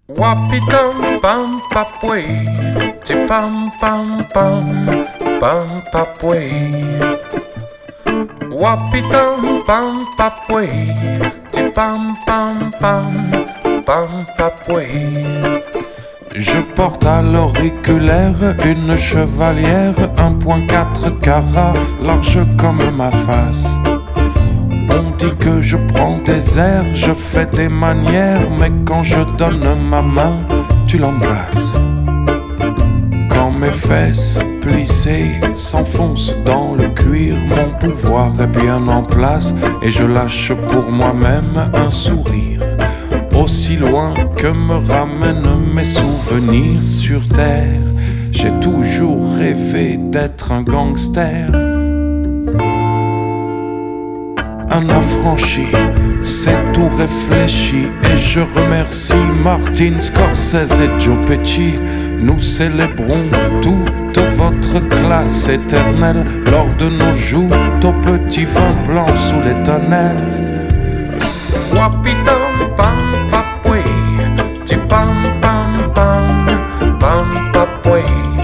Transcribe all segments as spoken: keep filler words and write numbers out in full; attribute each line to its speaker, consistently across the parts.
Speaker 1: Wapitam pam papwe, ti pam pam pam, pam papwe. Wapitam pam papwe, ti pam pam pam, pam papwe. Je porte à l'auriculaire une chevalière, un point quatre carats, large comme ma face. On dit que je prends des airs, je fais des manières, mais quand je donne ma main, tu l'embrasses. Quand mes fesses plissées s'enfoncent dans le cuir, mon pouvoir est bien en place et je lâche pour moi-même un sourire. Aussi loin que me ramènent mes souvenirs sur terre, j'ai toujours rêvé d'être un gangster. Un affranchi, c'est tout réfléchi. Et je remercie Martin Scorsese et Joe Pesci. Nous célébrons toute votre classe éternelle lors de nos joutes au petit vin blanc sous les tonnelles. Wapitam pam papwe, ti pam pam pam, pam papwe.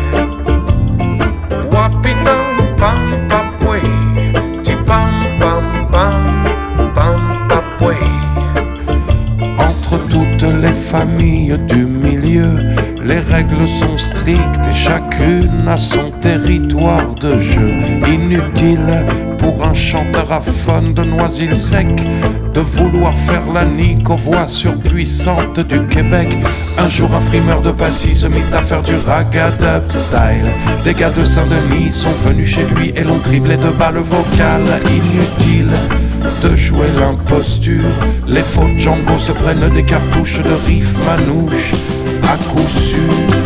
Speaker 1: Wapitam pam papwe, ti pam pam pam, pam papwe. Entre toutes les familles du milieu, les règles sont strictes et chacune a son territoire de jeu. Inutile pour un chanteur aphone de Noisy-le-Sec de vouloir faire la nique aux voix surpuissantes du Québec. Un jour un frimeur de Passy se mit à faire du ragga-dub style. Des gars de Saint-Denis sont venus chez lui et l'ont criblé de balles vocales. Inutile de jouer l'imposture, les faux Django se prennent des cartouches de riff manouche à coup sûr.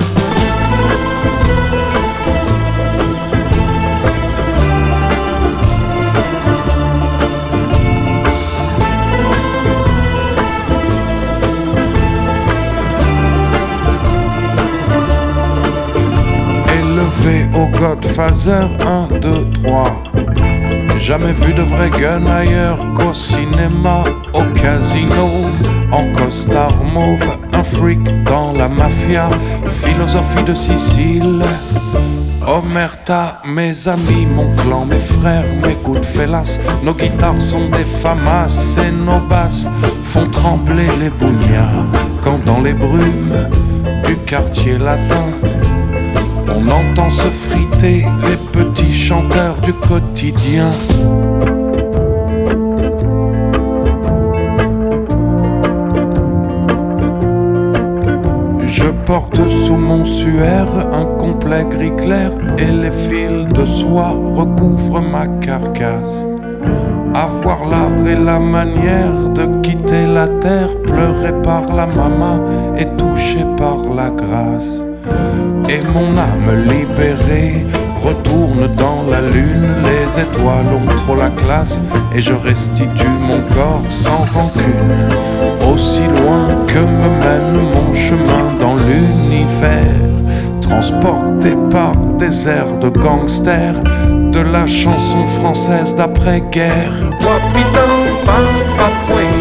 Speaker 1: Au Godfather un, deux, trois. Jamais vu de vrai gun ailleurs qu'au cinéma, au casino, en costard mauve, un freak dans la mafia, philosophie de Sicile. Omerta, mes amis, mon clan, mes frères, mes coups de félas, nos guitares sont des famas et nos basses font trembler les bougnats. Quand dans les brumes du quartier latin, on entend se friter les petits chanteurs du quotidien. Je porte sous mon suaire un complet gris clair et les fils de soie recouvrent ma carcasse. Avoir l'art et la manière de quitter la terre, pleuré par la maman et touché par la grâce. Et mon âme libérée retourne dans la lune. Les étoiles ont trop la classe et je restitue mon corps sans rancune. Aussi loin que me mène mon chemin dans l'univers, transporté par des airs de gangster, de la chanson française d'après-guerre. Wapitam pam papwe,